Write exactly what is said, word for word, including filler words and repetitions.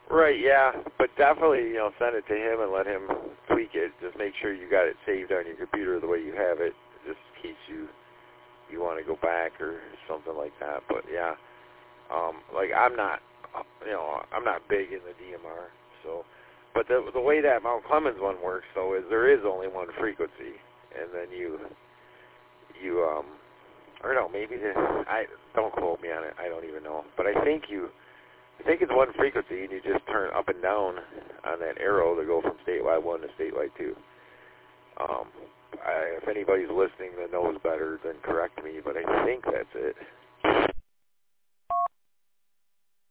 Right, yeah, but definitely, you know, send it to him and let him tweak it. Just make sure you got it saved on your computer the way you have it, just in case you you want to go back or something like that. But yeah, um, like I'm not, you know, I'm not big in the D M R, so. But the the way that Mount Clemens one works, though, is there is only one frequency, and then you you um, or no, maybe the, I don't quote me on it. I don't even know, but I think you. I think it's one frequency, and you just turn up and down on that arrow to go from statewide one to statewide two. Um, I, if anybody's listening that knows better, then correct me, but I think that's it.